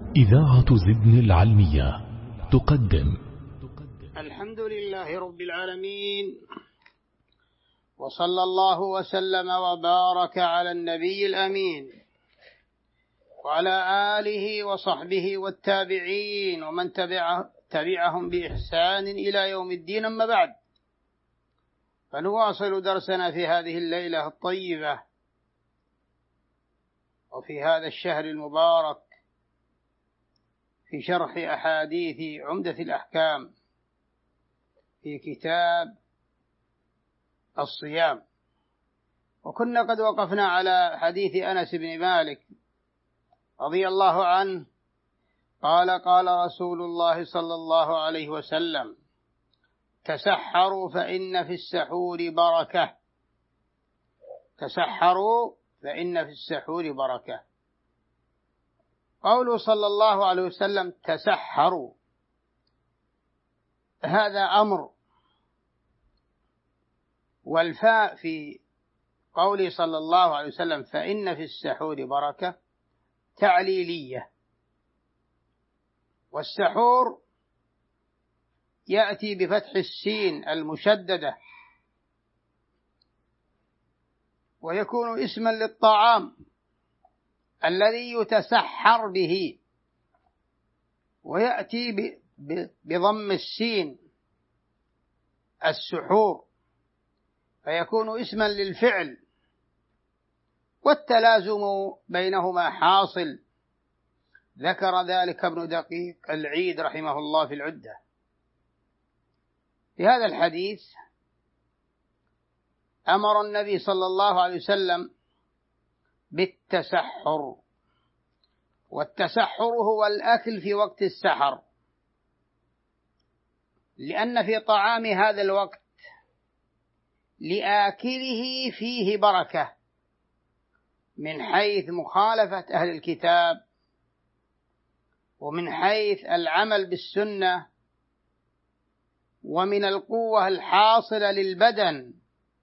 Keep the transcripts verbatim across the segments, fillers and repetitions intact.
إذاعة زدن العلمية تقدم. الحمد لله رب العالمين، وصلى الله وسلم وبارك على النبي الأمين وعلى آله وصحبه والتابعين ومن تبعه تبعهم بإحسان إلى يوم الدين. أما بعد، فنواصل درسنا في هذه الليلة الطيبة وفي هذا الشهر المبارك في شرح أحاديث عمدة الأحكام في كتاب الصيام. وكنا قد وقفنا على حديث أنس بن مالك رضي الله عنه قال قال رسول الله صلى الله عليه وسلم: تسحروا فإن في السحور بركة. تسحروا فإن في السحور بركة. قوله صلى الله عليه وسلم تسحروا، هذا أمر، والفاء في قوله صلى الله عليه وسلم فإن في السحور بركة تعليلية. والسحور يأتي بفتح السين المشددة، ويكون اسما للطعام الذي يتسحر به، ويأتي بضم السين السحور فيكون اسما للفعل، والتلازم بينهما حاصل، ذكر ذلك ابن دقيق العيد رحمه الله في العدة. في هذا الحديث أمر النبي صلى الله عليه وسلم بالتسحر، والتسحر هو الأكل في وقت السحر، لأن في طعام هذا الوقت لآكله فيه بركة، من حيث مخالفة أهل الكتاب، ومن حيث العمل بالسنة، ومن القوة الحاصلة للبدن،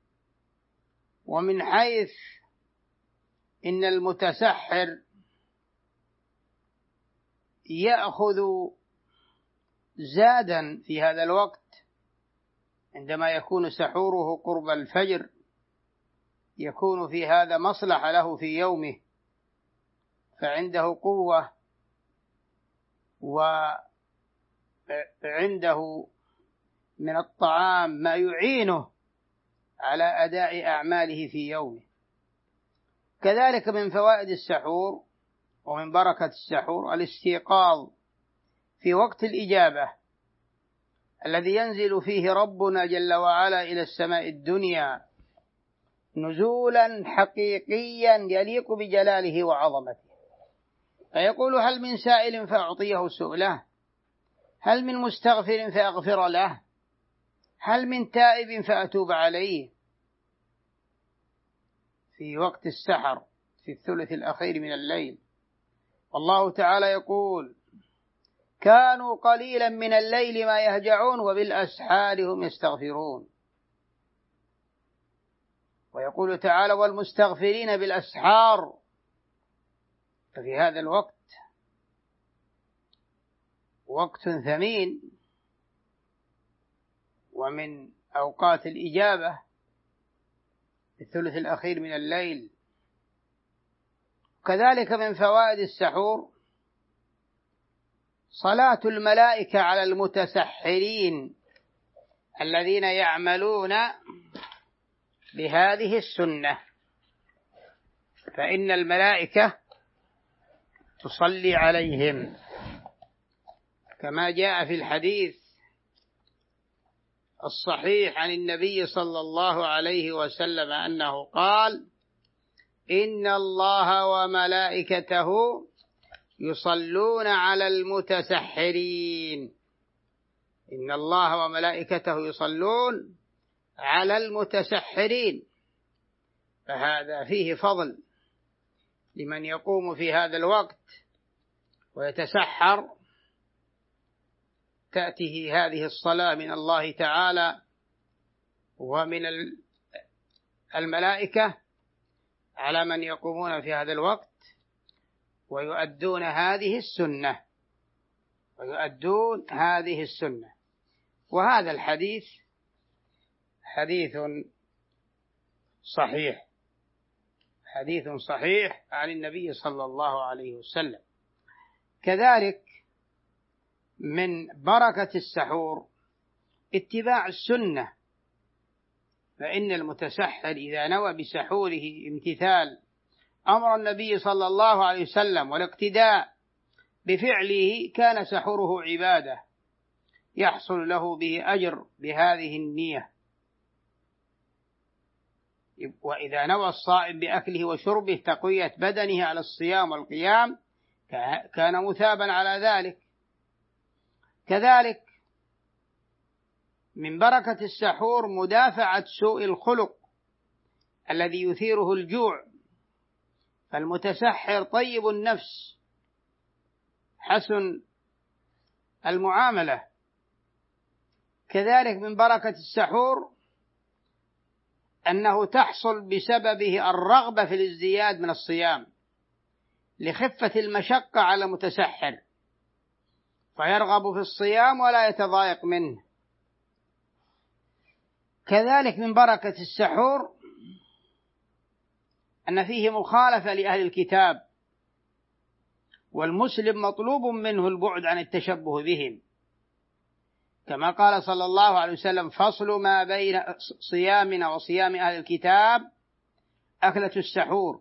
ومن حيث إن المتسحر يأخذ زادا في هذا الوقت عندما يكون سحوره قرب الفجر، يكون في هذا مصلحة له في يومه، فعنده قوة وعنده من الطعام ما يعينه على أداء أعماله في يومه. كذلك من فوائد السحور ومن بركة السحور الاستيقاظ في وقت الإجابة الذي ينزل فيه ربنا جل وعلا إلى السماء الدنيا نزولا حقيقيا يليق بجلاله وعظمته، فيقول: هل من سائل فأعطيه سؤله، هل من مستغفر فأغفر له، هل من تائب فأتوب عليه. في وقت السحر في الثلث الأخير من الليل، والله تعالى يقول: كانوا قليلا من الليل ما يهجعون وبالأسحار هم يستغفرون. ويقول تعالى: والمستغفرين بالأسحار. ففي هذا الوقت وقت ثمين ومن أوقات الإجابة في الثلث الأخير من الليل. كذلك من فوائد السحور صلاة الملائكة على المتسحرين الذين يعملون بهذه السنة، فإن الملائكة تصلي عليهم كما جاء في الحديث الصحيح عن النبي صلى الله عليه وسلم أنه قال: إن الله وملائكته يصلون على المتسحرين. إن الله وملائكته يصلون على المتسحرين. فهذا فيه فضل لمن يقوم في هذا الوقت ويتسحر، تأتيه هذه الصلاة من الله تعالى ومن الملائكة على من يقومون في هذا الوقت، ويؤدون هذه السنة ويؤدون هذه السنة وهذا الحديث حديث صحيح حديث صحيح عن النبي صلى الله عليه وسلم. كذلك من بركة السحور اتباع السنة، فإن المتسحر إذا نوى بسحوره امتثال أمر النبي صلى الله عليه وسلم والاقتداء بفعله كان سحوره عبادة يحصل له به أجر بهذه النية. وإذا نوى الصائم بأكله وشربه تقوية بدنه على الصيام والقيام كان مثابا على ذلك. كذلك من بركة السحور مدافعة سوء الخلق الذي يثيره الجوع، فالمتسحر طيب النفس حسن المعاملة. كذلك من بركة السحور أنه تحصل بسببه الرغبة في الازدياد من الصيام لخفة المشقة على المتسحر، فيرغب في الصيام ولا يتضايق منه. كذلك من بركة السحور أن فيه مخالفة لأهل الكتاب، والمسلم مطلوب منه البعد عن التشبه بهم، كما قال صلى الله عليه وسلم: فصل ما بين صيامنا وصيام أهل الكتاب أكلة السحور.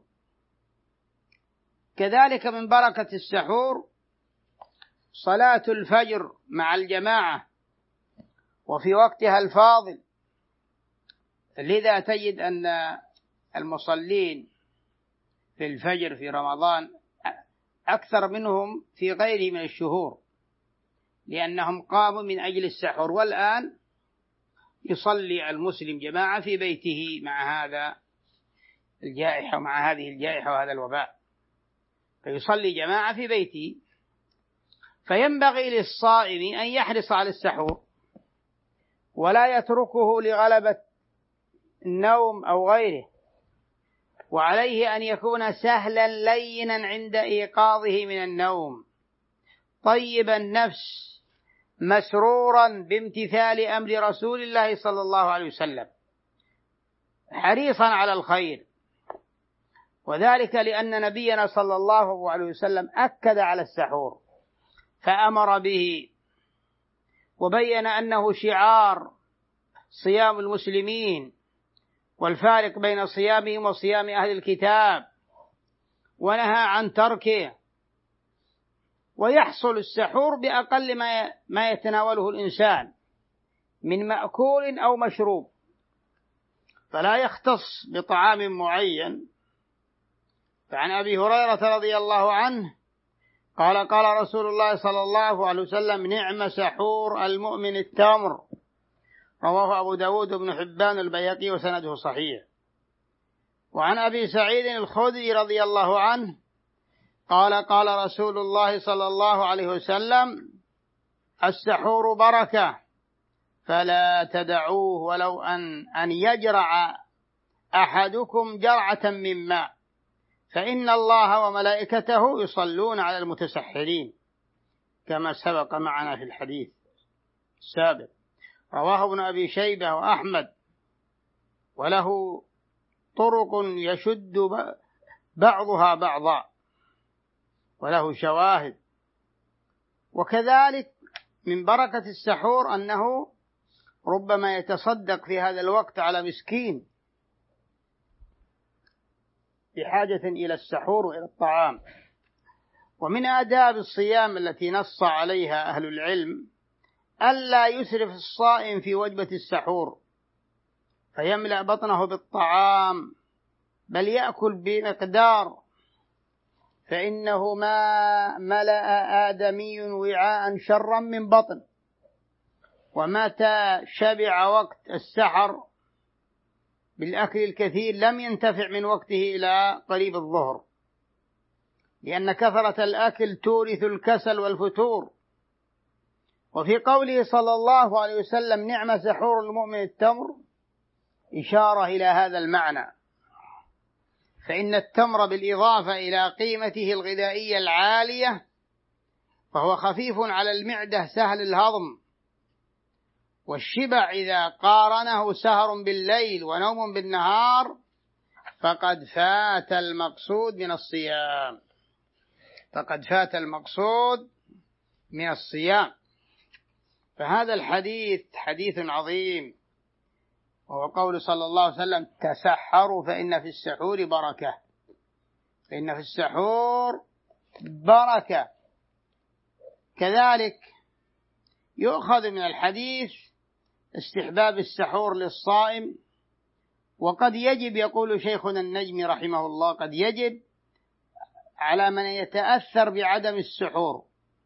كذلك من بركة السحور صلاة الفجر مع الجماعة وفي وقتها الفاضل، لذا تجد أن المصلين في الفجر في رمضان أكثر منهم في غيره من الشهور، لأنهم قاموا من أجل السحور. والآن يصلي المسلم جماعة في بيته مع هذا الجائحة ومع هذه الجائحة وهذا الوباء، فيصلي جماعة في بيته. فينبغي للصائم أن يحرص على السحور ولا يتركه لغلبة النوم أو غيره، وعليه أن يكون سهلا لينا عند إيقاظه من النوم، طيب النفس مسرورا بامتثال أمر رسول الله صلى الله عليه وسلم، حريصا على الخير. وذلك لأن نبينا صلى الله عليه وسلم أكد على السحور فأمر به، وبين أنه شعار صيام المسلمين والفارق بين صيامهم وصيام أهل الكتاب، ونهى عن تركه. ويحصل السحور بأقل ما ما يتناوله الإنسان من مأكول أو مشروب، فلا يختص بطعام معين. فعن أبي هريرة رضي الله عنه قال: قال رسول الله صلى الله عليه وسلم: نعم سحور المؤمن التمر. رواه أبو داود بن حبان البيهقي وسنده صحيح. وعن أبي سعيد الخدري رضي الله عنه قال: قال رسول الله صلى الله عليه وسلم: السحور بركة فلا تدعوه ولو أن, أن يجرع أحدكم جرعة من ماء، فإن الله وملائكته يصلون على المتسحرين، كما سبق معنا في الحديث السابق. رواه ابن أبي شيبة وأحمد، وله طرق يشد بعضها بعضا وله شواهد. وكذلك من بركة السحور أنه ربما يتصدق في هذا الوقت على مسكين بحاجة إلى السحور وإلى الطعام. ومن آداب الصيام التي نص عليها أهل العلم ألا يسرف الصائم في وجبة السحور فيملأ بطنه بالطعام، بل يأكل بمقدار، فإنه ما ملأ آدمي وعاء شرا من بطن، ومتى شبع وقت السحر بالأكل الكثير لم ينتفع من وقته إلى قريب الظهر، لأن كثرة الأكل تورث الكسل والفتور. وفي قوله صلى الله عليه وسلم: نعم سحور المؤمن التمر، إشارة إلى هذا المعنى. فإن التمر بالإضافة إلى قيمته الغذائية العالية فهو خفيف على المعدة سهل الهضم، والشبع إذا قارنه سهر بالليل ونوم بالنهار فقد فات المقصود من الصيام فقد فات المقصود من الصيام. فهذا الحديث حديث عظيم، وهو قول صلى الله عليه وسلم: تسحروا فإن في السحور بركة. فإن في السحور بركة. كذلك يؤخذ من الحديث استحباب السحور للصائم، وقد يجب، يقول شيخنا النجمي رحمه الله، قد يجب على من يتأثر بعدم السحور،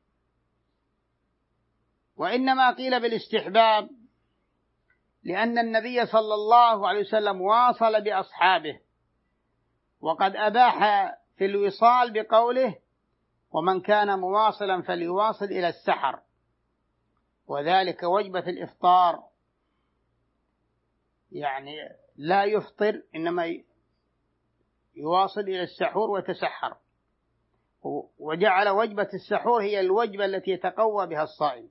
وإنما قيل بالاستحباب لأن النبي صلى الله عليه وسلم واصل بأصحابه، وقد أباح في الوصال بقوله: ومن كان مواصلا فليواصل إلى السحر، وذلك وجبة الإفطار، يعني لا يفطر إنما يواصل إلى السحور ويتسحر، وجعل وجبة السحور هي الوجبة التي يتقوى بها الصائم.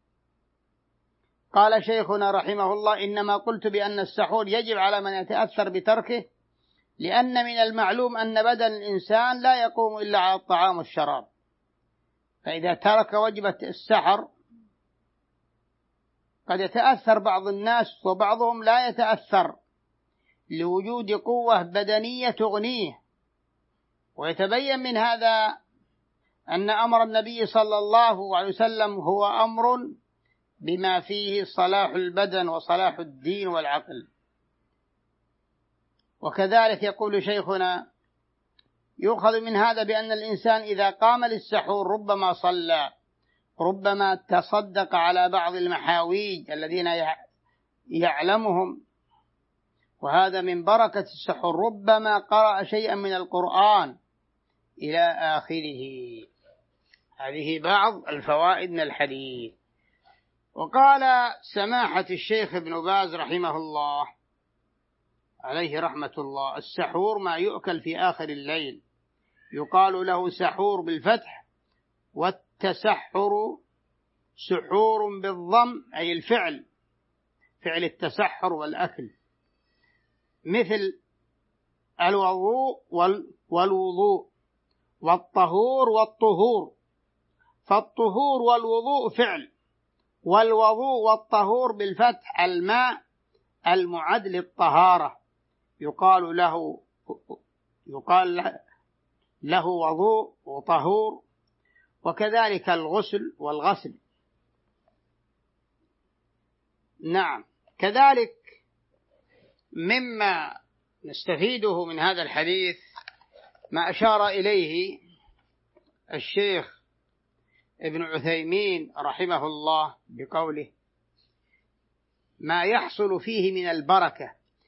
قال شيخنا رحمه الله: إنما قلت بأن السحور يجب على من يتأثر بتركه، لأن من المعلوم أن بدن الإنسان لا يقوم إلا على الطعام والشراب، فإذا ترك وجبة السحر قد يتأثر بعض الناس، وبعضهم لا يتأثر لوجود قوة بدنية تغنيه. ويتبين من هذا أن أمر النبي صلى الله عليه وسلم هو أمر بما فيه صلاح البدن وصلاح الدين والعقل. وكذلك يقول شيخنا: يؤخذ من هذا بأن الإنسان إذا قام للسحور ربما صلى، ربما تصدق على بعض المحاويج الذين يعلمهم، وهذا من بركة السحور، ربما قرأ شيئا من القرآن إلى آخره. هذه بعض الفوائد من الحديث. وقال سماحة الشيخ ابن باز رحمه الله عليه رحمة الله: السحور ما يؤكل في آخر الليل، يقال له سحور بالفتح، والتسحر سحور بالضم، أي الفعل، فعل التسحر والأكل، مثل الوضوء والوضوء والطهور والطهور، فالطهور والوضوء فعل، والوضوء والطهور بالفتح الماء المعد للطهارة، يقال له يقال له وضوء وطهور. وكذلك الغسل والغسل. نعم. كذلك مما نستفيده من هذا الحديث ما أشار إليه الشيخ ابن عثيمين رحمه الله بقوله: ما يحصل فيه من البركة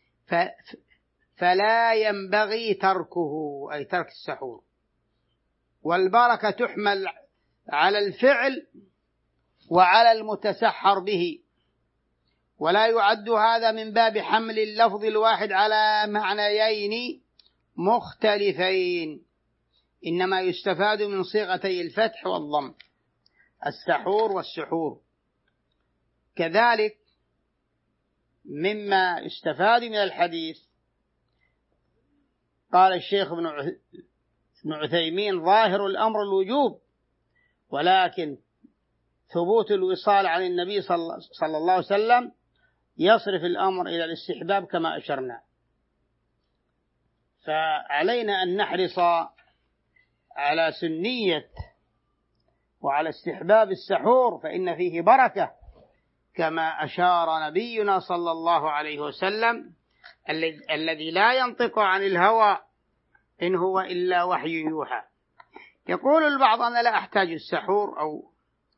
فلا ينبغي تركه، أي ترك السحور. والبركة تحمل على الفعل وعلى المتسحر به، ولا يعد هذا من باب حمل اللفظ الواحد على معنيين مختلفين، إنما يستفاد من صيغتي الفتح والضم، السحور والسحور. كذلك مما يستفاد من الحديث قال الشيخ ابن عثيمين: ظاهر الأمر الوجوب، ولكن ثبوت الوصال عن النبي صلى الله عليه وسلم يصرف الأمر إلى الاستحباب كما أشرنا. فعلينا أن نحرص على سنية وعلى استحباب السحور، فإن فيه بركة، كما أشار نبينا صلى الله عليه وسلم الذي لا ينطق عن الهوى إن هو إلا وحي يوحى. يقول البعض: أنا لا أحتاج السحور، أو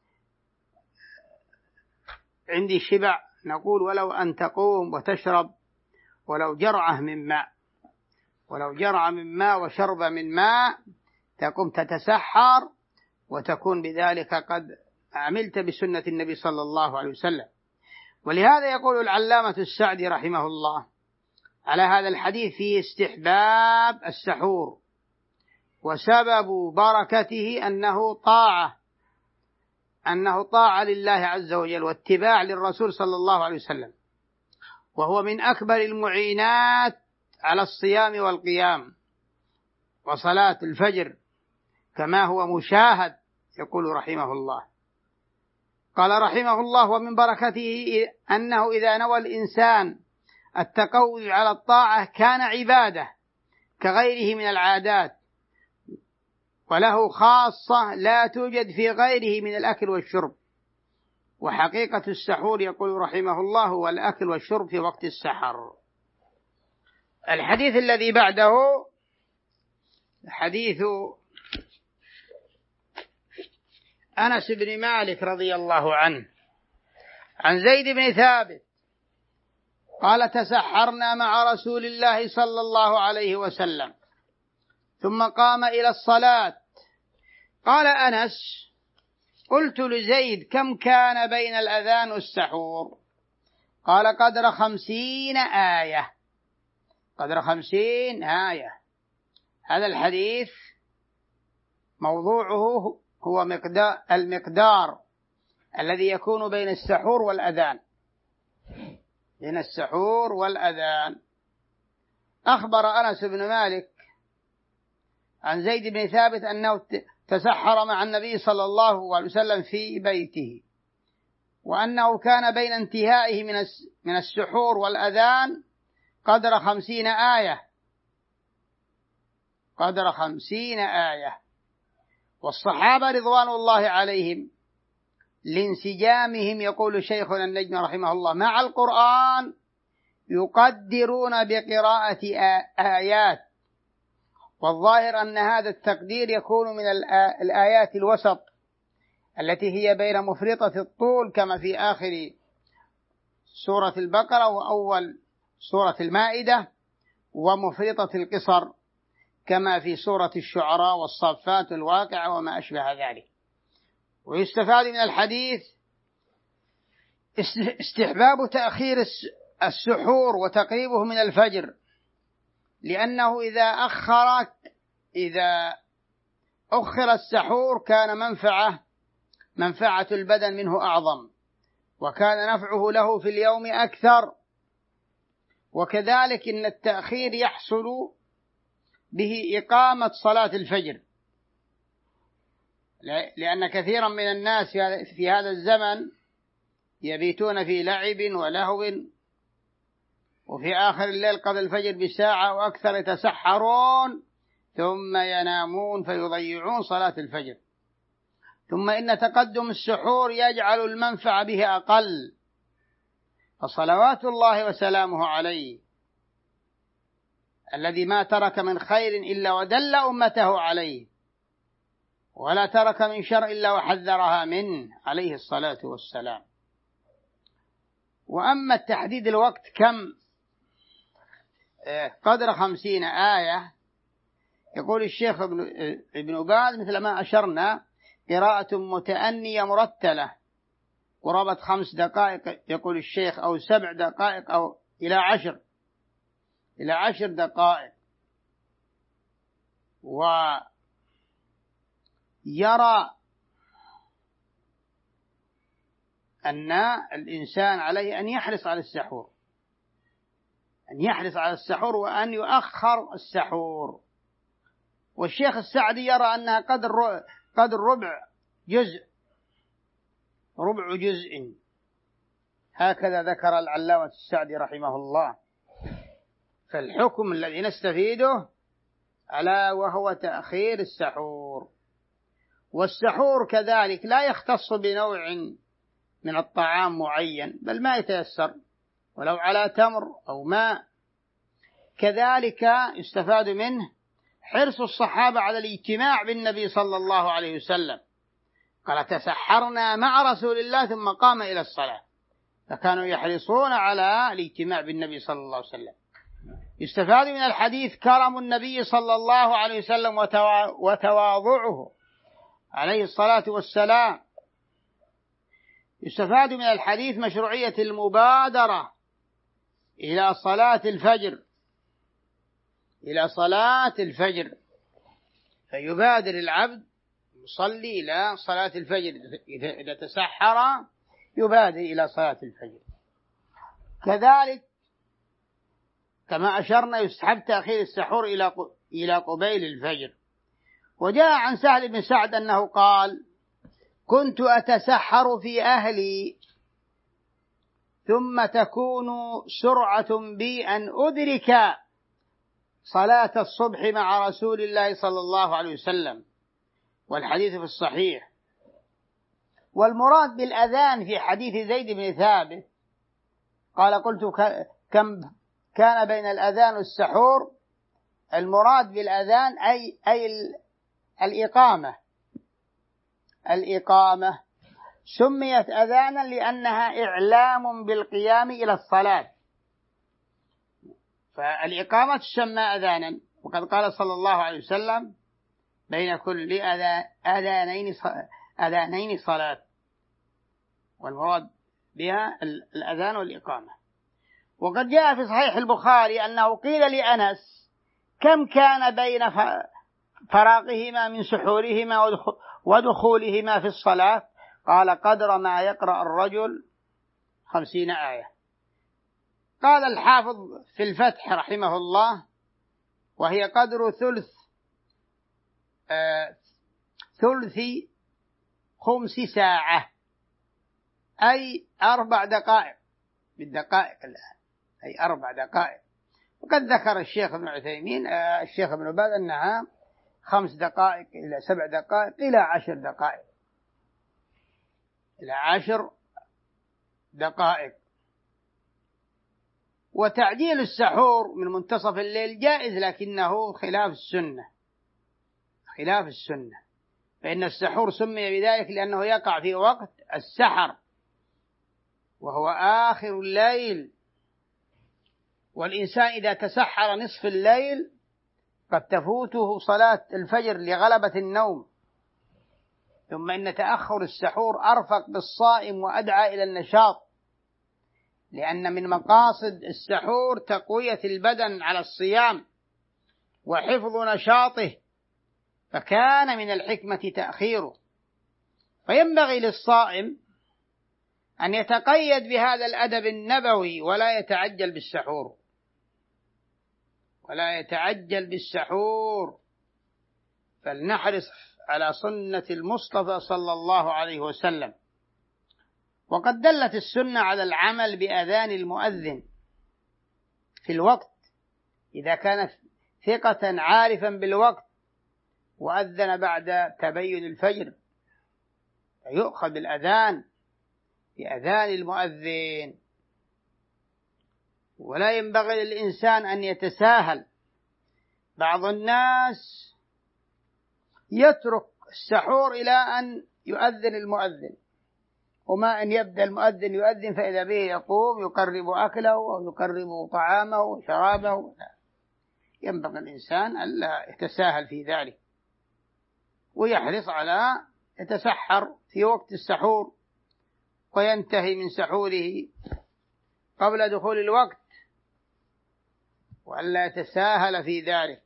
عندي شبع. نقول: ولو أن تقوم وتشرب ولو جرعة من ماء، ولو جرعة من ماء وشرب من ماء، تقوم تتسحر وتكون بذلك قد عملت بسنة النبي صلى الله عليه وسلم. ولهذا يقول العلامة السعدي رحمه الله: على هذا الحديث فيه استحباب السحور، وسبب بركته أنه طاعة أنه طاعة لله عز وجل واتباع للرسول صلى الله عليه وسلم، وهو من أكبر المعينات على الصيام والقيام وصلاة الفجر كما هو مشاهد. يقول رحمه الله، قال رحمه الله: ومن بركته أنه إذا نوى الإنسان التقوي على الطاعة كان عبادة كغيره من العادات، وله خاصة لا توجد في غيره من الأكل والشرب. وحقيقة السحور يقول رحمه الله هو الأكل والشرب في وقت السحر. الحديث الذي بعده حديث أنس بن مالك رضي الله عنه عن زيد بن ثابت قال: تسحرنا مع رسول الله صلى الله عليه وسلم ثم قام إلى الصلاة. قال أنس: قلت لزيد: كم كان بين الأذان والسحور؟ قال: قدر خمسين آية. قدر خمسين آية. هذا الحديث موضوعه هو مقدار المقدار الذي يكون بين السحور والأذان بين السحور والأذان. أخبر أنس بن مالك عن زيد بن ثابت أنه تسحر مع النبي صلى الله عليه وسلم في بيته، وأنه كان بين انتهائه من السحور والأذان قدر خمسين آية قدر خمسين آية. والصحابة رضوان الله عليهم لانسجامهم، يقول شيخنا النجم رحمه الله، مع القرآن يقدرون بقراءة آيات، والظاهر أن هذا التقدير يكون من الآيات الوسط التي هي بين مفرطة الطول كما في آخر سورة البقرة وأول سورة المائدة، ومفرطة القصر كما في سورة الشعراء والصافات والواقعة وما أشبه ذلك. ويستفاد من الحديث استحباب تأخير السحور وتقريبه من الفجر، لأنه إذا أخر إذا أخر السحور كان منفعة منفعة البدن منه أعظم، وكان نفعه له في اليوم أكثر. وكذلك إن التأخير يحصل به إقامة صلاة الفجر، لأن كثيرا من الناس في هذا الزمن يبيتون في لعب ولهو، وفي آخر الليل قبل الفجر بساعة وأكثر يتسحرون ثم ينامون فيضيعون صلاة الفجر. ثم إن تقدم السحور يجعل المنفعة به أقل، فصلوات الله وسلامه عليه الذي ما ترك من خير إلا ودل أمته عليه، ولا ترك من شر إلا وحذرها منه عليه الصلاة والسلام. وأما التحديد الوقت كم قدر خمسين آية، يقول الشيخ ابن باز مثل ما أشرنا: قراءة متأنية مرتلة قرابة خمس دقائق، يقول الشيخ، أو سبع دقائق أو إلى عشر إلى عشر دقائق. ويرى أن الإنسان عليه أن يحرص على السحور أن يحرص على السحور وأن يؤخر السحور. والشيخ السعدي يرى أنها قدر قدر ربع جزء ربع جزء، هكذا ذكر العلامة السعدي رحمه الله. فالحكم الذي نستفيده ألا وهو تأخير السحور. والسحور كذلك لا يختص بنوع من الطعام معين، بل ما يتيسر ولو على تمر أو ماء. كذلك يستفاد منه حرص الصحابة على الاجتماع بالنبي صلى الله عليه وسلم. قال: تسحرنا مع رسول الله ثم قام إلى الصلاة، فكانوا يحرصون على الاجتماع بالنبي صلى الله عليه وسلم. يستفاد من الحديث كرم النبي صلى الله عليه وسلم وتواضعه عليه الصلاة والسلام. يستفاد من الحديث مشروعية المبادرة إلى صلاة الفجر إلى صلاة الفجر، فيبادر العبد يصلي إلى صلاة الفجر، إذا تسحر يبادر إلى صلاة الفجر. كذلك كما أشرنا يستحب تأخير السحور إلى إلى قبيل الفجر. وجاء عن سهل بن سعد أنه قال: كنت أتسحر في أهلي ثم تكون سرعة بي أن أدرك صلاة الصبح مع رسول الله صلى الله عليه وسلم، والحديث في الصحيح. والمراد بالأذان في حديث زيد بن ثابت قال: قلت كم كان بين الأذان والسحور؟ المراد بالأذان أي, أي الإقامة. الإقامة سميت أذانا لأنها إعلام بالقيام إلى الصلاة، فالإقامة تسمى أذانا. وقد قال صلى الله عليه وسلم: بين كل أذانين أذانين صلاة، والمراد بها الأذان والإقامة. وقد جاء في صحيح البخاري أنه قيل لأنس: كم كان بين فراغهما من سحورهما ودخولهما في الصلاة؟ قال: قدر ما يقرأ الرجل خمسين آية. قال الحافظ في الفتح رحمه الله: وهي قدر ثلث آه ثلث خمس ساعة، أي أربع دقائق بالدقائق الآن، أي أربع دقائق. وقد ذكر الشيخ ابن عثيمين آه الشيخ ابن باز أنها خمس دقائق إلى سبع دقائق إلى عشر دقائق إلى عشر دقائق. وتعجيل السحور من منتصف الليل جائز، لكنه خلاف السنة، خلاف السنة، فإن السحور سمي بذلك لأنه يقع في وقت السحر وهو آخر الليل، والإنسان إذا تسحر نصف الليل قد تفوته صلاة الفجر لغلبة النوم. ثم إن تأخر السحور أرفق بالصائم وأدعى إلى النشاط، لأن من مقاصد السحور تقوية البدن على الصيام وحفظ نشاطه، فكان من الحكمة تأخيره. فينبغي للصائم أن يتقيد بهذا الأدب النبوي ولا يتعجل بالسحور، ولا يتعجل بالسحور، فلنحرص على سنة المصطفى صلى الله عليه وسلم. وقد دلت السنة على العمل بأذان المؤذن في الوقت إذا كان ثقة عارفا بالوقت وأذن بعد تبين الفجر، فيؤخذ الأذان بأذان المؤذن. ولا ينبغي للإنسان أن يتساهل. بعض الناس يترك السحور إلى أن يؤذن المؤذن، وما أن يبدأ المؤذن يؤذن فإذا به يقوم يقرب أكله أو يقرب طعامه وشرابه. لا، ينبغي الإنسان ألا يتساهل في ذلك، ويحرص على يتسحر في وقت السحور وينتهي من سحوره قبل دخول الوقت، وألا يتساهل في ذلك.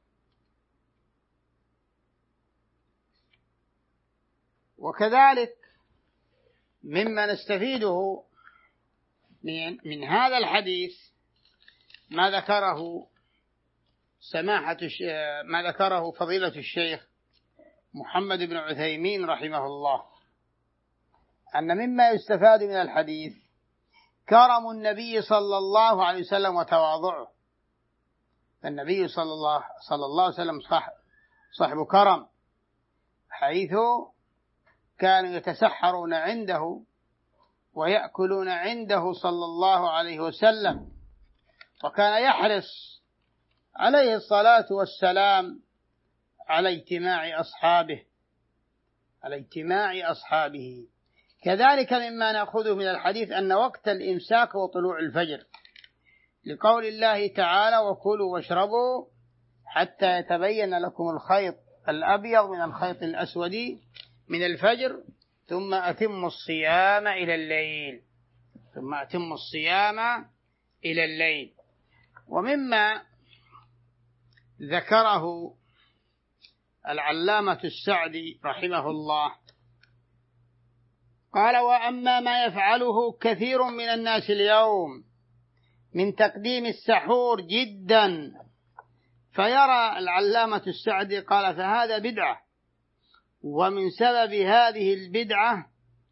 وكذلك مما نستفيده من هذا الحديث ما ذكره سماحة ما ذكره فضيلة الشيخ محمد بن عثيمين رحمه الله، أن مما يستفاد من الحديث كرم النبي صلى الله عليه وسلم وتواضعه. فالنبي صلى الله صلى الله عليه وسلم صاحب كرم، حيث كانوا يتسحرون عنده ويأكلون عنده صلى الله عليه وسلم، وكان يحرص عليه الصلاة والسلام على اجتماع أصحابه على اجتماع أصحابه. كذلك مما نأخذه من الحديث أن وقت الإمساك وطلوع الفجر، لقول الله تعالى: وكلوا واشربوا حتى يتبين لكم الخيط الأبيض من الخيط الأسود من الفجر ثم أتموا الصيام إلى الليل ثم أتموا الصيام إلى الليل. ومما ذكره العلامة السعدي رحمه الله قال: وأما ما يفعله كثير من الناس اليوم من تقديم السحور جدا، فيرى العلامة السعدي قال: فهذا بدعة، ومن سبب هذه البدعة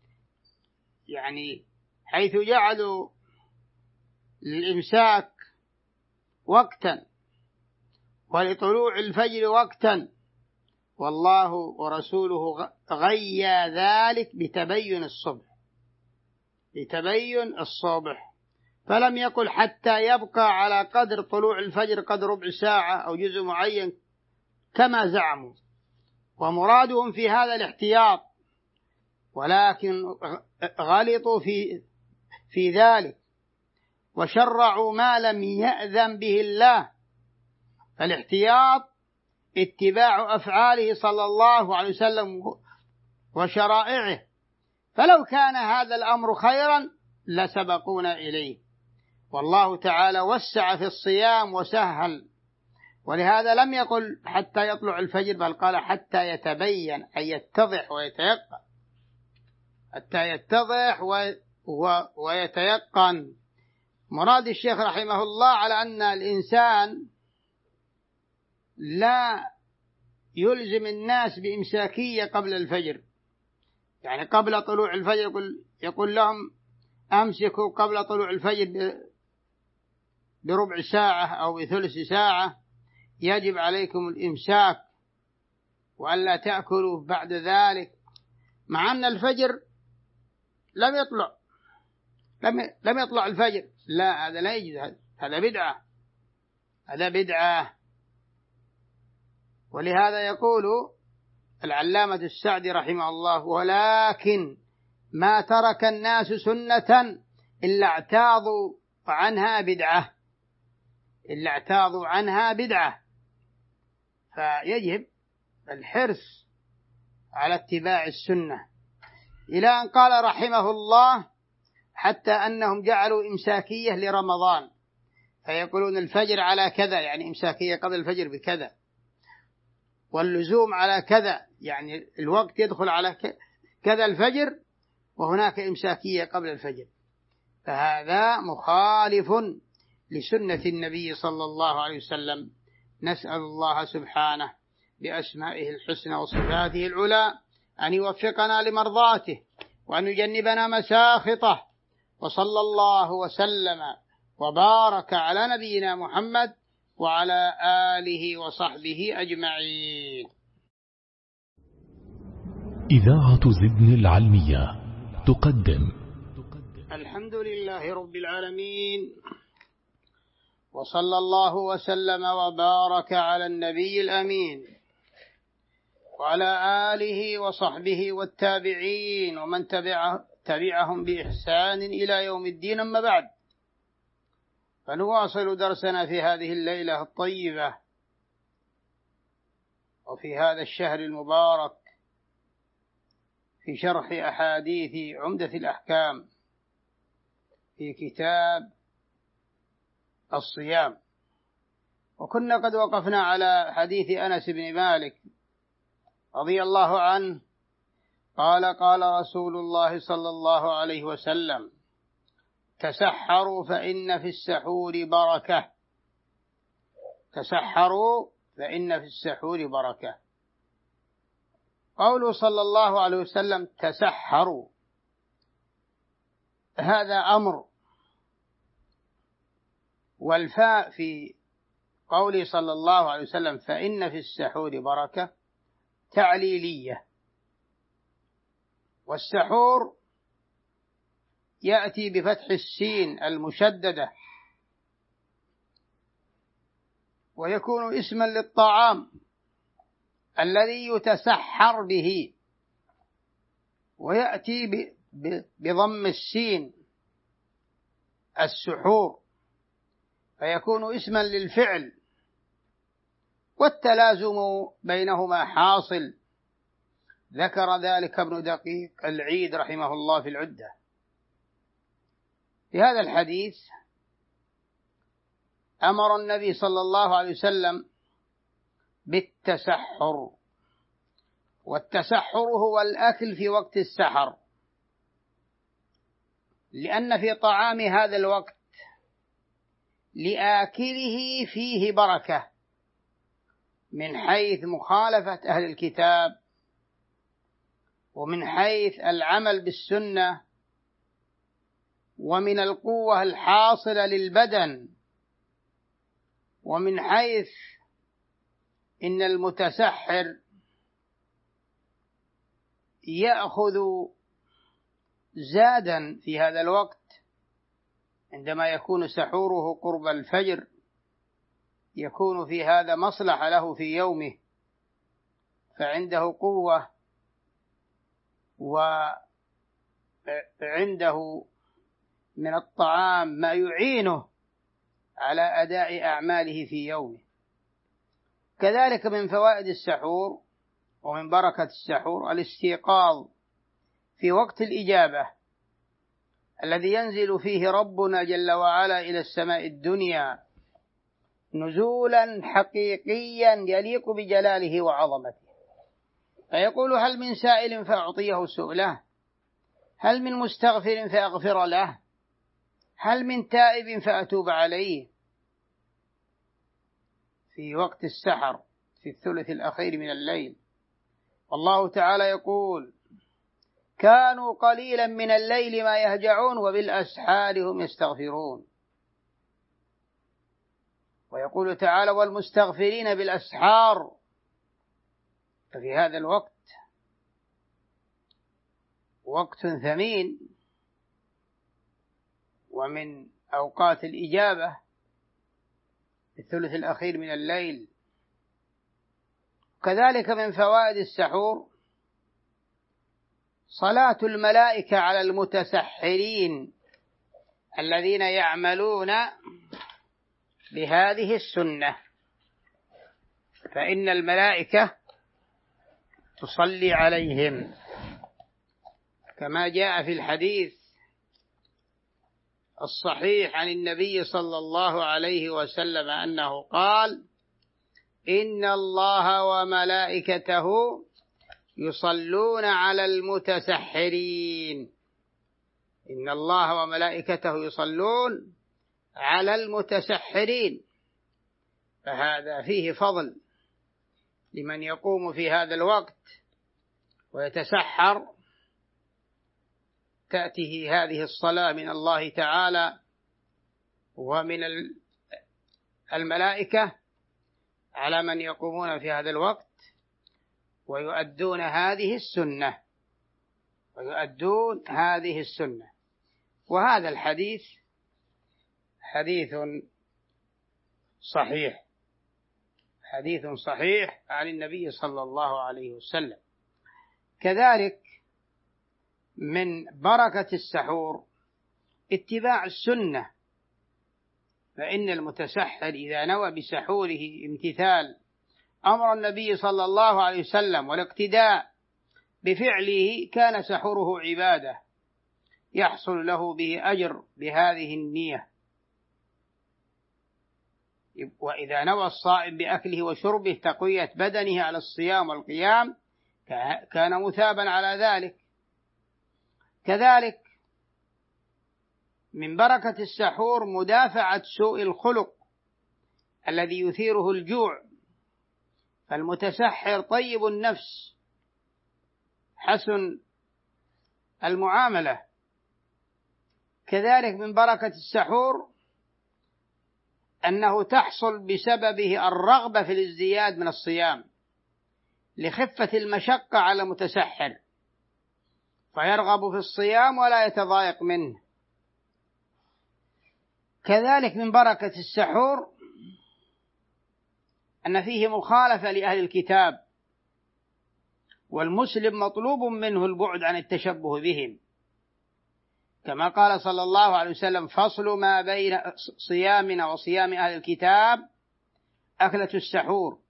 يعني حيث جعلوا للإمساك وقتا ولطلوع الفجر وقتا، والله ورسوله غيا ذلك بتبين الصبح بتبين الصبح فلم يقل حتى يبقى على قدر طلوع الفجر قدر ربع ساعة أو جزء معين كما زعموا، ومرادهم في هذا الاحتياط، ولكن غلطوا في في ذلك وشرعوا ما لم يأذن به الله. فالاحتياط اتباع أفعاله صلى الله عليه وسلم وشرائعه، فلو كان هذا الأمر خيرا لسبقونا إليه، والله تعالى وسع في الصيام وسهل، ولهذا لم يقل حتى يطلع الفجر، بل قال حتى يتبين أي يتضح ويتيقن، حتى يتضح ويتيقن. مراد الشيخ رحمه الله على أن الإنسان لا يلزم الناس بإمساكية قبل الفجر، يعني قبل طلوع الفجر يقول, يقول لهم أمسكوا قبل طلوع الفجر بربع ساعة أو بثلث ساعة، يجب عليكم الإمساك وألا تأكلوا بعد ذلك، مع أن الفجر لم يطلع لم لم يطلع الفجر. لا، هذا لا يجوز، هذا بدعة هذا بدعة ولهذا يقول العلامة السعدي رحمه الله: ولكن ما ترك الناس سنة إلا اعتاضوا عنها بدعة إلا اعتاضوا عنها بدعة فيجب الحرص على اتباع السنة، إلى أن قال رحمه الله: حتى أنهم جعلوا إمساكية لرمضان، فيقولون الفجر على كذا، يعني إمساكية قبل الفجر بكذا، واللزوم على كذا، يعني الوقت يدخل على كذا الفجر، وهناك إمساكية قبل الفجر، فهذا مخالف لسنة النبي صلى الله عليه وسلم. نسأل الله سبحانه بأسمائه الحسنى وصفاته العلى أن يوفقنا لمرضاته وأن يجنبنا مساخطه، وصلى الله وسلم وبارك على نبينا محمد وعلى آله وصحبه أجمعين. إذاعة زدن العلمية تقدم الحمد لله رب العالمين، وصلى الله وسلم وبارك على النبي الأمين وعلى آله وصحبه والتابعين ومن تبعه تبعهم بإحسان إلى يوم الدين. أما بعد، فنواصل درسنا في هذه الليلة الطيبة وفي هذا الشهر المبارك في شرح أحاديث عمدة الأحكام في كتاب الصيام، وكنا قد وقفنا على حديث أنس بن مالك رضي الله عنه قال: قال رسول الله صلى الله عليه وسلم: تسحروا فإن في السحور بركة تسحروا فإن في السحور بركة. قوله صلى الله عليه وسلم تسحروا، هذا أمر، والفاء في قوله صلى الله عليه وسلم فإن في السحور بركة تعليلية، والسحور يأتي بفتح السين المشددة، ويكون اسما للطعام الذي يتسحر به، ويأتي بضم السين السحور فيكون اسما للفعل، والتلازم بينهما حاصل، ذكر ذلك ابن دقيق العيد رحمه الله في العدة. في هذا الحديث أمر النبي صلى الله عليه وسلم بالتسحر، والتسحر هو الأكل في وقت السحر، لأن في طعام هذا الوقت لآكله فيه بركة من حيث مخالفة أهل الكتاب، ومن حيث العمل بالسنة، ومن القوة الحاصلة للبدن، ومن حيث إن المتسحر يأخذ زادا في هذا الوقت عندما يكون سحوره قرب الفجر، يكون في هذا مصلحة له في يومه، فعنده قوة وعنده من الطعام ما يعينه على أداء أعماله في يومه. كذلك من فوائد السحور ومن بركة السحور الاستيقاظ في وقت الإجابة الذي ينزل فيه ربنا جل وعلا إلى السماء الدنيا نزولا حقيقيا يليق بجلاله وعظمته، فيقول: هل من سائل فأعطيه سؤله، هل من مستغفر فأغفر له، هل من تائب فأتوب عليه، في وقت السحر في الثلث الأخير من الليل. والله تعالى يقول: كانوا قليلا من الليل ما يهجعون وبالأسحار هم يستغفرون. ويقول تعالى: والمستغفرين بالأسحار. ففي هذا الوقت وقت ثمين ومن أوقات الإجابة في الثلث الأخير من الليل. كذلك من فوائد السحور صلاة الملائكة على المتسحرين الذين يعملون بهذه السنة، فإن الملائكة تصلي عليهم كما جاء في الحديث الصحيح عن النبي صلى الله عليه وسلم أنه قال: إن الله وملائكته يصلون على المتسحرين. إن الله وملائكته يصلون على المتسحرين، فهذا فيه فضل لمن يقوم في هذا الوقت ويتسحر، تأتيه هذه الصلاة من الله تعالى ومن الملائكة على من يقومون في هذا الوقت ويؤدون هذه السنة ويؤدون هذه السنة. وهذا الحديث حديث صحيح، حديث صحيح عن النبي صلى الله عليه وسلم. كذلك من بركة السحور اتباع السنة، فإن المتسحر إذا نوى بسحوره امتثال أمر النبي صلى الله عليه وسلم والاقتداء بفعله كان سحوره عبادة يحصل له به أجر بهذه النية. وإذا نوى الصائم بأكله وشربه تقوية بدنه على الصيام والقيام كان مثابا على ذلك. كذلك من بركة السحور مدافعة سوء الخلق الذي يثيره الجوع، فالمتسحر طيب النفس حسن المعاملة. كذلك من بركة السحور أنه تحصل بسببه الرغبة في الازدياد من الصيام لخفة المشقة على المتسحر، فيرغب في الصيام ولا يتضايق منه. كذلك من بركة السحور أن فيه مخالفة لأهل الكتاب، والمسلم مطلوب منه البعد عن التشبه بهم، كما قال صلى الله عليه وسلم: فصل ما بين صيامنا وصيام أهل الكتاب أكلة السحور.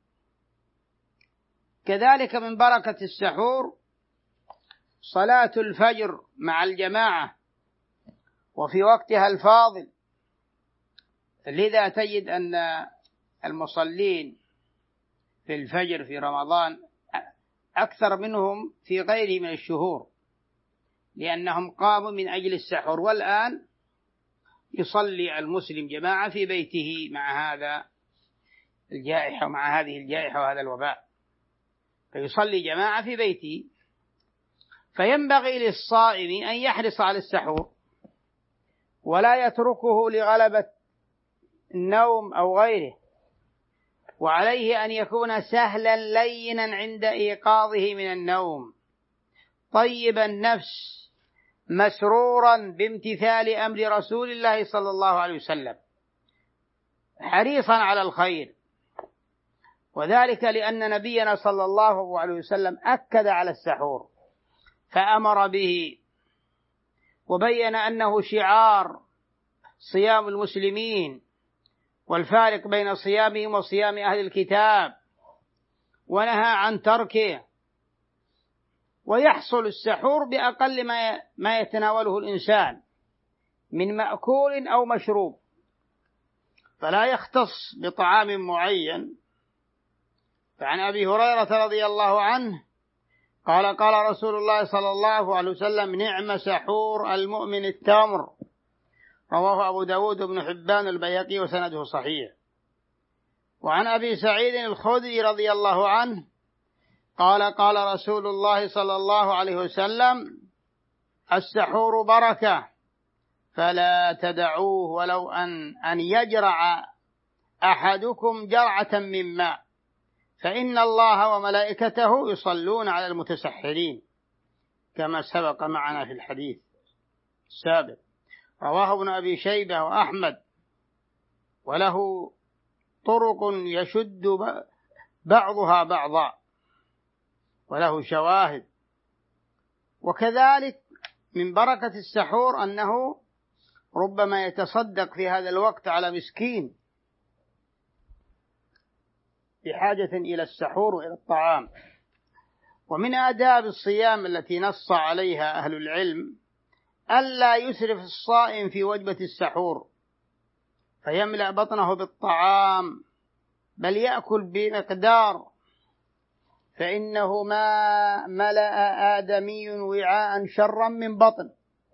كذلك من بركة السحور صلاة الفجر مع الجماعة وفي وقتها الفاضل، لذا تجد أن المصلين في الفجر في رمضان أكثر منهم في غيره من الشهور، لأنهم قاموا من أجل السحور. والآن يصلي المسلم جماعة في بيته مع هذا الجائحة ومع هذه الجائحة وهذا الوباء، فيصلي جماعة في بيته. فينبغي للصائم أن يحرص على السحور ولا يتركه لغلبة النوم أو غيره، وعليه أن يكون سهلا لينا عند إيقاظه من النوم، طيب النفس، مسرورا بامتثال أمر رسول الله صلى الله عليه وسلم، حريصا على الخير. وذلك لأن نبينا صلى الله عليه وسلم أكد على السحور فأمر به، وبين أنه شعار صيام المسلمين والفارق بين صيامهم وصيام أهل الكتاب، ونهى عن تركه. ويحصل السحور بأقل ما ما يتناوله الإنسان من مأكول أو مشروب، فلا يختص بطعام معين. فعن أبي هريرة رضي الله عنه قال قال رسول الله صلى الله عليه وسلم: نعم سحور المؤمن التمر، رواه أبو داود بن حبان البيهقي وسنده صحيح. وعن أبي سعيد الخدري رضي الله عنه قال قال رسول الله صلى الله عليه وسلم: السحور بركة فلا تدعوه ولو أن, أن يجرع أحدكم جرعة من ماء، فإن الله وملائكته يصلون على المتسحرين، كما سبق معنا في الحديث السابق. رواه ابن أبي شيبة وأحمد، وله طرق يشد بعضها بعضا وله شواهد. وكذلك من بركة السحور أنه ربما يتصدق في هذا الوقت على مسكين بحاجة إلى السحور وإلى الطعام. ومن آداب الصيام التي نص عليها أهل العلم ألا يسرف الصائم في وجبة السحور فيملأ بطنه بالطعام، بل يأكل بمقدار، فإنه ما ملأ آدمي وعاء شرا من بطن،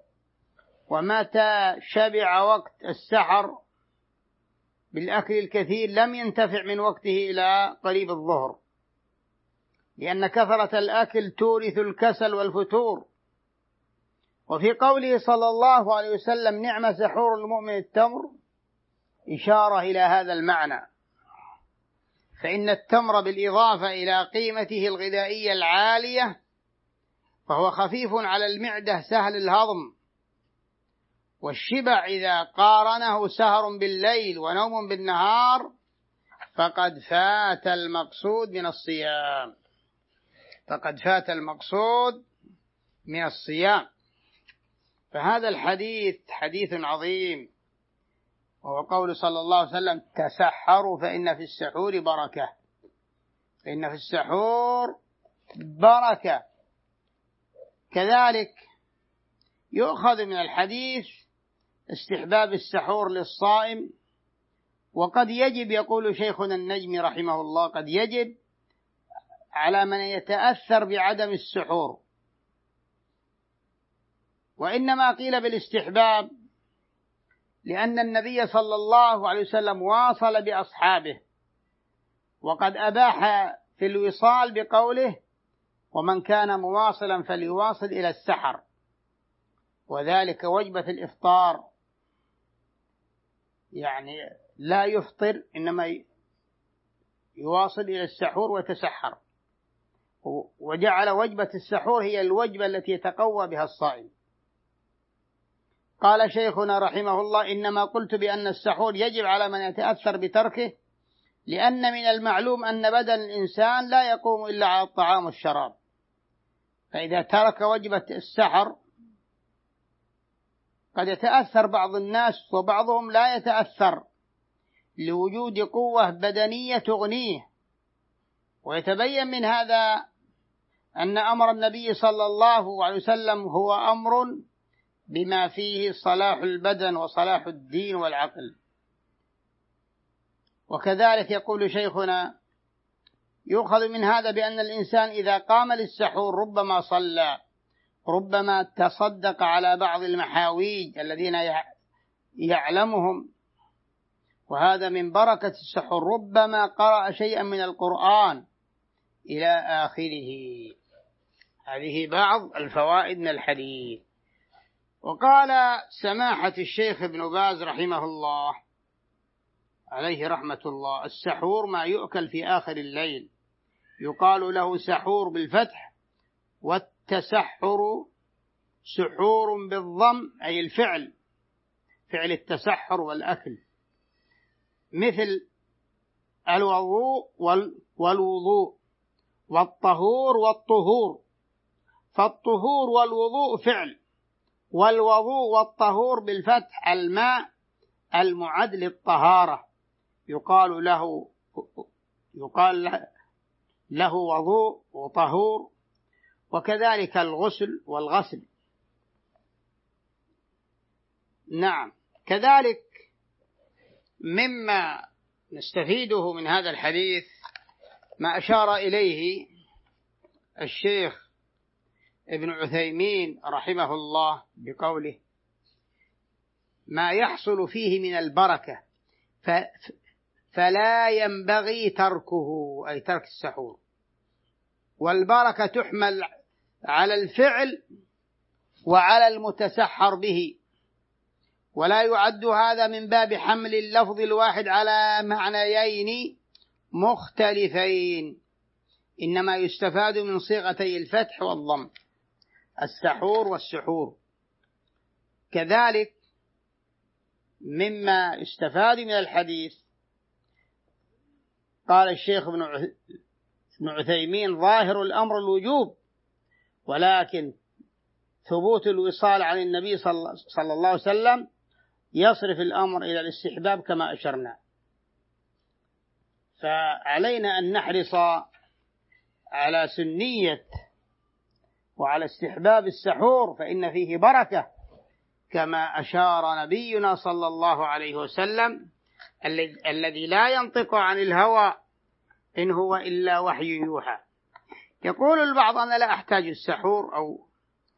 ومتى شبع وقت السحر بالأكل الكثير لم ينتفع من وقته إلى قريب الظهر، لأن كثرة الأكل تورث الكسل والفتور. وفي قوله صلى الله عليه وسلم: نعم سحور المؤمن التمر، إشارة إلى هذا المعنى، فإن التمر بالإضافة إلى قيمته الغذائية العالية فهو خفيف على المعدة سهل الهضم، والشبع إذا قارنه سهر بالليل ونوم بالنهار فقد فات المقصود من الصيام فقد فات المقصود من الصيام. فهذا الحديث حديث عظيم، وهو قول صلى الله عليه وسلم: تسحروا فإن في السحور بركة، فإن في السحور بركة. كذلك يؤخذ من الحديث استحباب السحور للصائم، وقد يجب، يقول شيخنا النجمي رحمه الله، قد يجب على من يتأثر بعدم السحور، وإنما قيل بالاستحباب لأن النبي صلى الله عليه وسلم واصل بأصحابه، وقد أباح في الوصال بقوله: ومن كان مواصلا فليواصل إلى السحر، وذلك وجبة الإفطار، يعني لا يفطر إنما يواصل إلى السحور ويتسحر، وجعل وجبة السحور هي الوجبة التي يتقوى بها الصائم. قال شيخنا رحمه الله: إنما قلت بأن السحور يجب على من يتأثر بتركه، لأن من المعلوم أن بدن الإنسان لا يقوم إلا على الطعام والشراب، فإذا ترك وجبة السحر قد يتأثر بعض الناس وبعضهم لا يتأثر لوجود قوة بدنية تغنيه. ويتبين من هذا أن أمر النبي صلى الله عليه وسلم هو أمر بما فيه صلاح البدن وصلاح الدين والعقل. وكذلك يقول شيخنا: يؤخذ من هذا بأن الإنسان إذا قام للسحور ربما صلى، ربما تصدق على بعض المحاويج الذين يعلمهم، وهذا من بركة السحور، ربما قرأ شيئا من القرآن إلى آخره. هذه بعض الفوائد من الحديث. وقال سماحة الشيخ ابن باز رحمه الله عليه رحمة الله: السحور ما يؤكل في آخر الليل، يقال له سحور بالفتح، والتسحر سحور بالضم، أي الفعل، فعل التسحر والأكل، مثل الوضوء والوضوء والطهور والطهور، فالطهور والوضوء فعل، والوضوء والطهور بالفتح الماء المعد للطهارة، يقال له يقال له وضوء وطهور، وكذلك الغسل والغسل. نعم. كذلك مما نستفيده من هذا الحديث ما أشار إليه الشيخ ابن عثيمين رحمه الله بقوله: ما يحصل فيه من البركة فلا ينبغي تركه، أي ترك السحور. والبركة تحمل على الفعل وعلى المتسحر به، ولا يعد هذا من باب حمل اللفظ الواحد على معنيين مختلفين، إنما يستفاد من صيغتي الفتح والضم، السحور والسحور. كذلك مما يستفاد من الحديث قال الشيخ ابن عثيمين: ظاهر الأمر الوجوب، ولكن ثبوت الوصال عن النبي صلى الله عليه وسلم يصرف الأمر إلى الاستحباب كما أشرنا. فعلينا أن نحرص على سنية وعلى استحباب السحور، فإن فيه بركة كما أشار نبينا صلى الله عليه وسلم الذي لا ينطق عن الهوى إن هو إلا وحي يوحى. يقول البعض: أنا لا أحتاج السحور، أو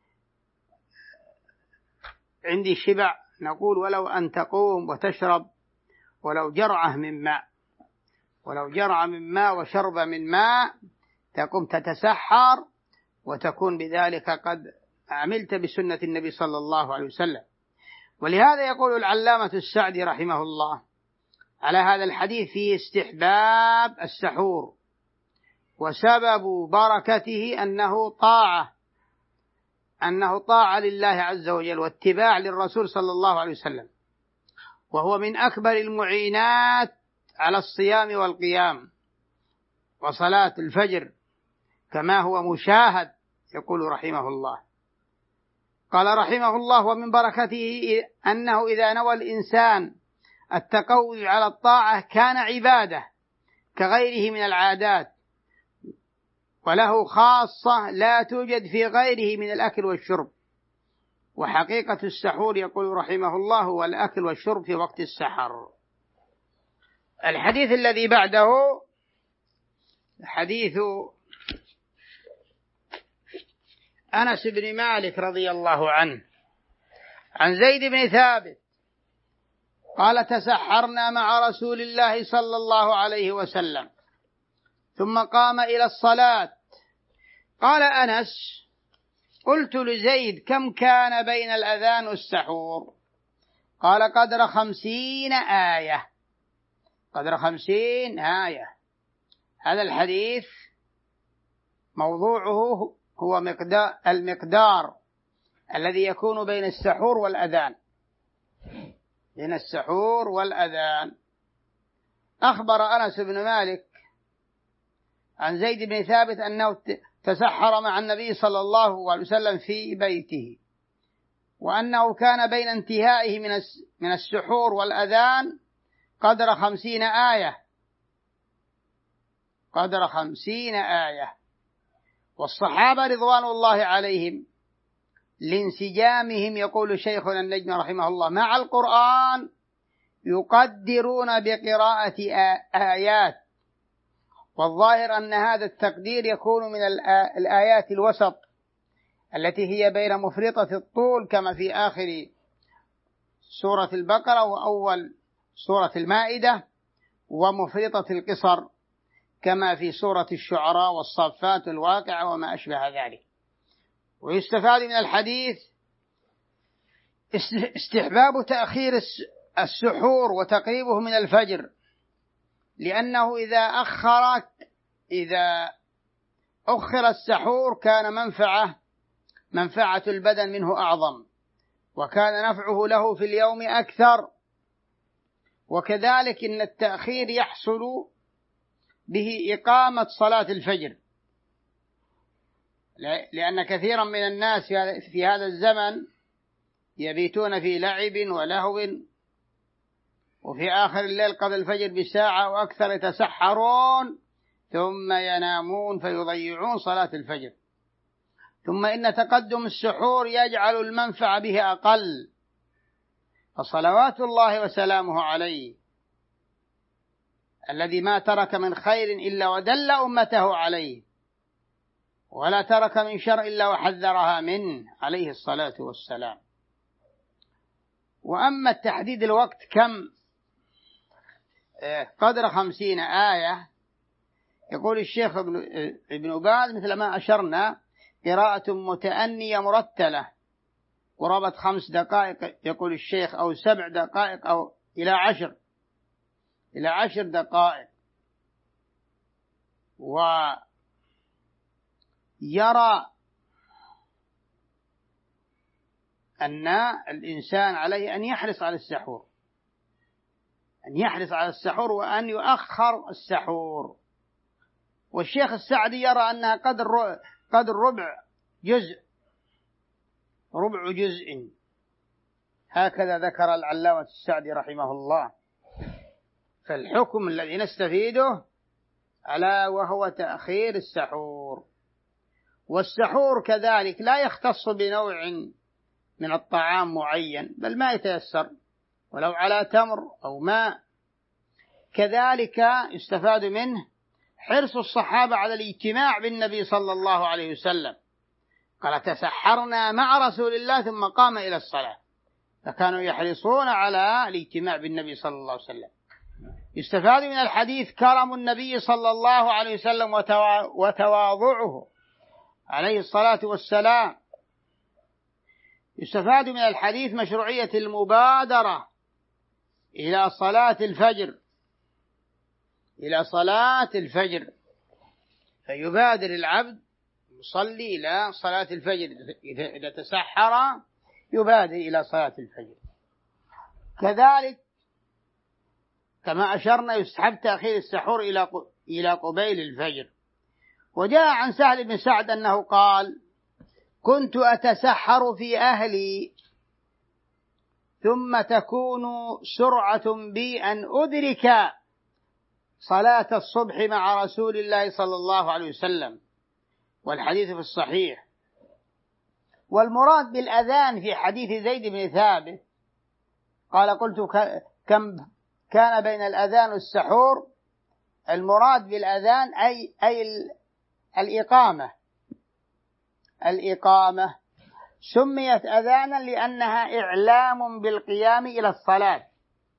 عندي شبع. نقول: ولو أن تقوم وتشرب ولو جرعة من ماء، ولو جرعة من ماء وشرب من ماء، تقوم تتسحر وتكون بذلك قد عملت بسنة النبي صلى الله عليه وسلم. ولهذا يقول العلامة السعدي رحمه الله على هذا الحديث فيه استحباب السحور، وسبب بركته أنه طاعة أنه طاعة لله عز وجل واتباع للرسول صلى الله عليه وسلم، وهو من أكبر المعينات على الصيام والقيام وصلاة الفجر كما هو مشاهد. يقول رحمه الله، قال رحمه الله: ومن بركته أنه إذا نوى الإنسان التقوي على الطاعة كان عبادة كغيره من العادات، وله خاصة لا توجد في غيره من الأكل والشرب. وحقيقة السحور يقول رحمه الله هو الأكل والشرب في وقت السحر. الحديث الذي بعده حديث أنس بن مالك رضي الله عنه عن زيد بن ثابت قال: تسحرنا مع رسول الله صلى الله عليه وسلم ثم قام إلى الصلاة. قال أنس: قلت لزيد: كم كان بين الأذان والسحور؟ قال: قدر خمسين آية. قدر خمسين آية. هذا الحديث موضوعه هو مقدار المقدار الذي يكون بين السحور والأذان، بين السحور والأذان. أخبر أنس بن مالك عن زيد بن ثابت أنه تسحر مع النبي صلى الله عليه وسلم في بيته، وأنه كان بين انتهائه من السحور والأذان قدر خمسين آية، قدر خمسين آية. والصحابة رضوان الله عليهم لانسجامهم، يقول شيخنا النجم رحمه الله، مع القرآن يقدرون بقراءة آيات والظاهر أن هذا التقدير يكون من الآيات الوسط التي هي بين مفرطة الطول كما في آخر سورة البقرة وأول سورة المائدة، ومفرطة القصر كما في سورة الشعراء والصافات والواقعة وما أشبه ذلك. ويستفاد من الحديث استحباب تأخير السحور وتقريبه من الفجر، لأنه إذا أخر إذا أخر السحور كان منفعة منفعة البدن منه أعظم، وكان نفعه له في اليوم أكثر. وكذلك إن التأخير يحصل به إقامة صلاة الفجر، لأن كثيرا من الناس في هذا الزمن يبيتون في لعب ولهو، وفي آخر الليل قبل الفجر بساعة وأكثر يتسحرون ثم ينامون فيضيعون صلاة الفجر. ثم إن تقدم السحور يجعل المنفعة به أقل، فصلوات الله وسلامه عليه الذي ما ترك من خير إلا ودل أمته عليه، ولا ترك من شر إلا وحذرها منه عليه الصلاة والسلام. وأما التحديد الوقت كم قدر خمسين آية، يقول الشيخ ابن باز مثل ما أشرنا قراءة متأنية مرتلة قرابة خمس دقائق، يقول الشيخ، أو سبع دقائق أو إلى عشر إلى عشر دقائق. ويرى أن الإنسان عليه أن يحرص على السحور أن يحرص على السحور وأن يؤخر السحور. والشيخ السعدي يرى أنها قدر قدر ربع جزء ربع جزء، هكذا ذكر العلامة السعدي رحمه الله. فالحكم الذي نستفيده ألا وهو تأخير السحور. والسحور كذلك لا يختص بنوع من الطعام معين، بل ما يتيسر ولو على تمر أو ماء. كذلك يستفاد منه حرص الصحابة على الاجتماع بالنبي صلى الله عليه وسلم، قال تسحرنا مع رسول الله ثم قام إلى الصلاة، فكانوا يحرصون على الاجتماع بالنبي صلى الله عليه وسلم. يستفاد من الحديث كرم النبي صلى الله عليه وسلم وتواضعه عليه الصلاة والسلام. يستفاد من الحديث مشروعية المبادرة إلى صلاة الفجر إلى صلاة الفجر فيبادر العبد يصلي إلى صلاة الفجر، إذا تسحر يبادر إلى صلاة الفجر. كذلك كما أشرنا يستحب تأخير السحور إلى إلى قبيل الفجر. وجاء عن سهل بن سعد أنه قال كنت أتسحر في أهلي ثم تكون سرعة بي أن أدرك صلاة الصبح مع رسول الله صلى الله عليه وسلم، والحديث في الصحيح. والمراد بالأذان في حديث زيد بن ثابت قال قلت كم كان بين الأذان والسحور، المراد بالأذان أي, أي الإقامة الإقامة سميت أذانا لأنها إعلام بالقيام إلى الصلاة،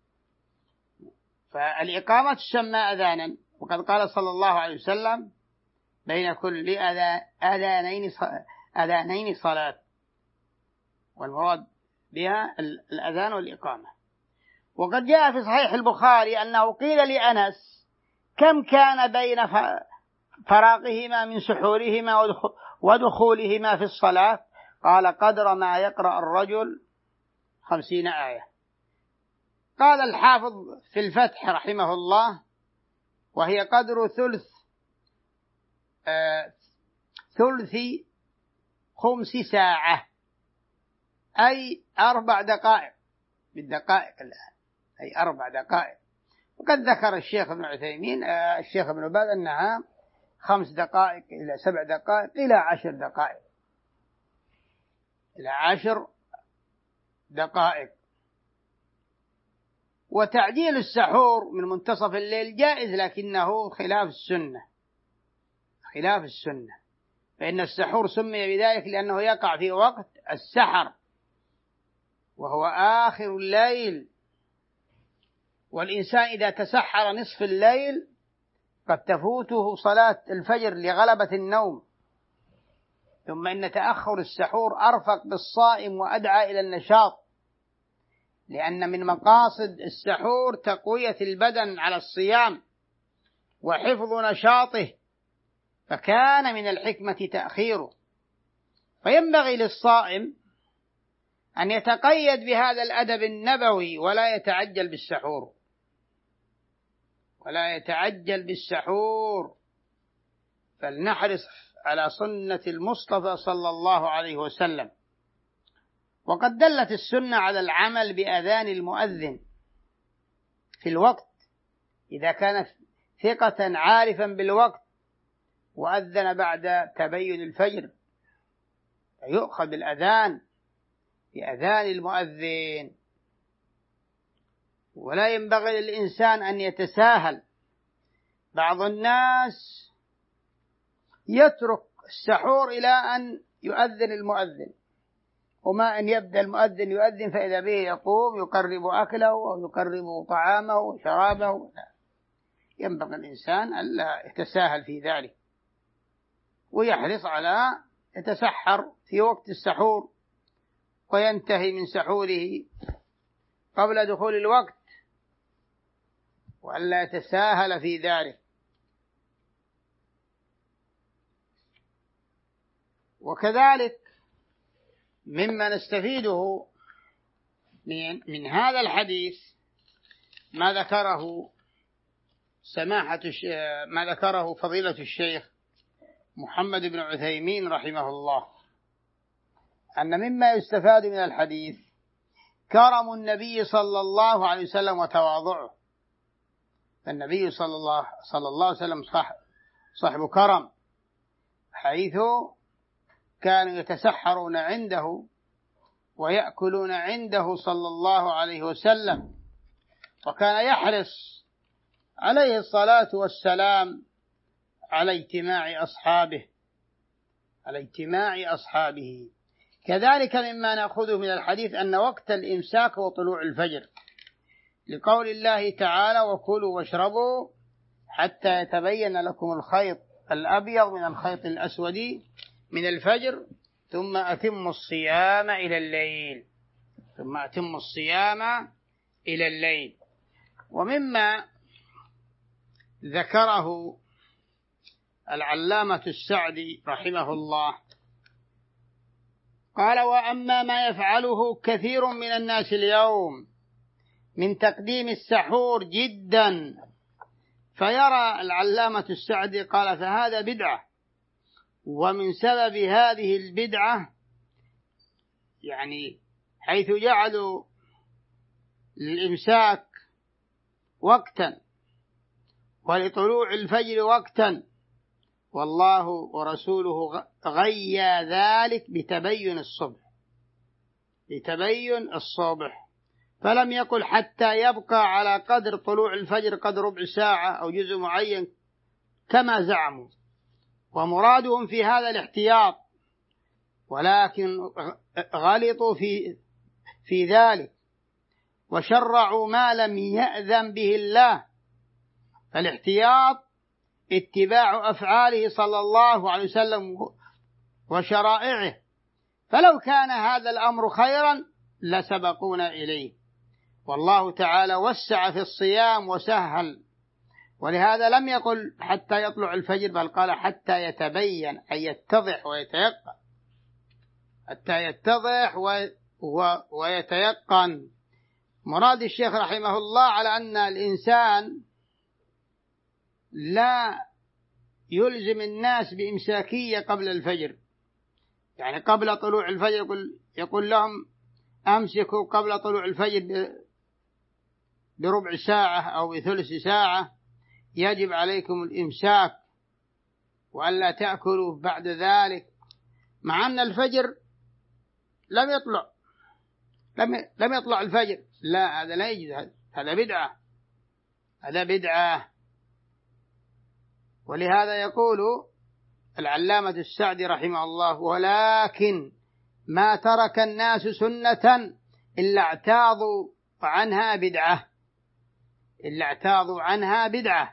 فالإقامة تسمى أذانا. وقد قال صلى الله عليه وسلم بين كل أذانين أذانين صلاة، والمراد بها الأذان والإقامة. وقد جاء في صحيح البخاري أنه قيل لأنس كم كان بين فراغهما من سحورهما ودخولهما في الصلاة، قال قدر ما يقرأ الرجل خمسين آية. قال الحافظ في الفتح رحمه الله وهي قدر ثلث آه ثلث خمس ساعة، أي أربع دقائق بالدقائق الآن، أي أربع دقائق. وقد ذكر الشيخ ابن عثيمين آه الشيخ ابن باز أنها خمس دقائق إلى سبع دقائق إلى عشر دقائق إلى عشر دقائق. وتعديل السحور من منتصف الليل جائز، لكنه خلاف السنة، خلاف السنة، فإن السحور سمي بذلك لأنه يقع في وقت السحر وهو آخر الليل، والإنسان إذا تسحر نصف الليل قد تفوته صلاة الفجر لغلبة النوم. ثم إن تأخر السحور أرفق بالصائم وأدعى إلى النشاط، لأن من مقاصد السحور تقوية البدن على الصيام وحفظ نشاطه، فكان من الحكمة تأخيره. فينبغي للصائم أن يتقيد بهذا الأدب النبوي ولا يتعجل بالسحور ولا يتعجل بالسحور فلنحرص على سنة المصطفى صلى الله عليه وسلم. وقد دلت السنة على العمل بأذان المؤذن في الوقت إذا كان ثقة عارفا بالوقت وأذن بعد تبين الفجر، فيؤخذ بالأذان بأذان المؤذن. ولا ينبغي للإنسان أن يتساهل. بعض الناس يترك السحور إلى أن يؤذن المؤذن، وما أن يبدأ المؤذن يؤذن فإذا به يقوم يقرب أكله أو يقرب طعامه وشرابه. ينبغي الإنسان ألا يتساهل في ذلك، ويحرص على يتسحر في وقت السحور وينتهي من سحوره قبل دخول الوقت، وألا يتساهل في ذلك. وكذلك مما نستفيده من, من هذا الحديث ما ذكره سماحة ما ذكره فضيلة الشيخ محمد بن عثيمين رحمه الله، أن مما يستفاد من الحديث كرم النبي صلى الله عليه وسلم وتواضعه. فالنبي صلى الله, صلى الله عليه وسلم صاحب, صاحب كرم، حيث كانوا يتسحرون عنده ويأكلون عنده صلى الله عليه وسلم، وكان يحرص عليه الصلاة والسلام على اجتماع أصحابه على اجتماع أصحابه. كذلك مما نأخذه من الحديث أن وقت الإمساك وطلوع الفجر، لقول الله تعالى: وكلوا واشربوا حتى يتبين لكم الخيط الأبيض من الخيط الأسود من الفجر ثم أتموا الصيام إلى الليل ثم أتموا الصيام إلى الليل. ومما ذكره العلامة السعدي رحمه الله قال: وأما ما يفعله كثير من الناس اليوم من تقديم السحور جدا، فيرى العلامة السعدي قال: فهذا بدعة، ومن سبب هذه البدعة يعني حيث جعلوا للإمساك وقتا ولطلوع الفجر وقتا، والله ورسوله غيّا ذلك بتبين الصبح بتبين الصبح فلم يقل حتى يبقى على قدر طلوع الفجر قدر ربع ساعة أو جزء معين كما زعموا، ومرادهم في هذا الاحتياط، ولكن غلطوا في في ذلك وشرعوا ما لم يأذن به الله. فالاحتياط اتباع أفعاله صلى الله عليه وسلم وشرائعه، فلو كان هذا الأمر خيرا لسبقونا إليه، والله تعالى وسع في الصيام وسهل، ولهذا لم يقل حتى يطلع الفجر، بل قال حتى يتبين، أي يتضح ويتيقن، حتى يتضح ويتيقن. مراد الشيخ رحمه الله على أن الإنسان لا يلزم الناس بإمساكية قبل الفجر، يعني قبل طلوع الفجر يقول, يقول لهم أمسكوا قبل طلوع الفجر بربع ساعة أو بثلث ساعة، يجب عليكم الإمساك وألا تأكلوا بعد ذلك، مع أن الفجر لم يطلع لم لم يطلع الفجر. لا، هذا لا يجوز، هذا بدعة هذا بدعة ولهذا يقول العلامة السعدي رحمه الله: ولكن ما ترك الناس سنة إلا اعتاضوا عنها بدعة إلا اعتاضوا عنها بدعة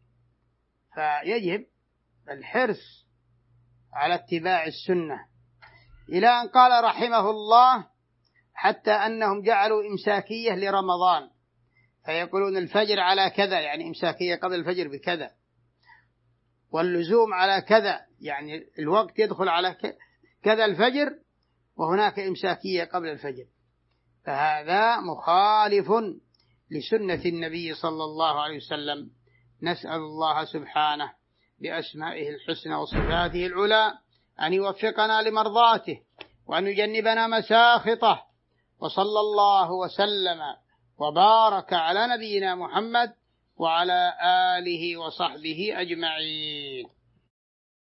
فيجب الحرص على اتباع السنة، إلى أن قال رحمه الله: حتى أنهم جعلوا إمساكية لرمضان، فيقولون الفجر على كذا، يعني إمساكية قبل الفجر بكذا، واللزوم على كذا، يعني الوقت يدخل على كذا الفجر، وهناك إمساكية قبل الفجر، فهذا مخالف لسنة النبي صلى الله عليه وسلم. نسأل الله سبحانه بأسمائه الحسنى وصفاته العلى أن يوفقنا لمرضاته وأن يجنبنا مساخطه، وصلى الله وسلم وبارك على نبينا محمد وعلى آله وصحبه أجمعين.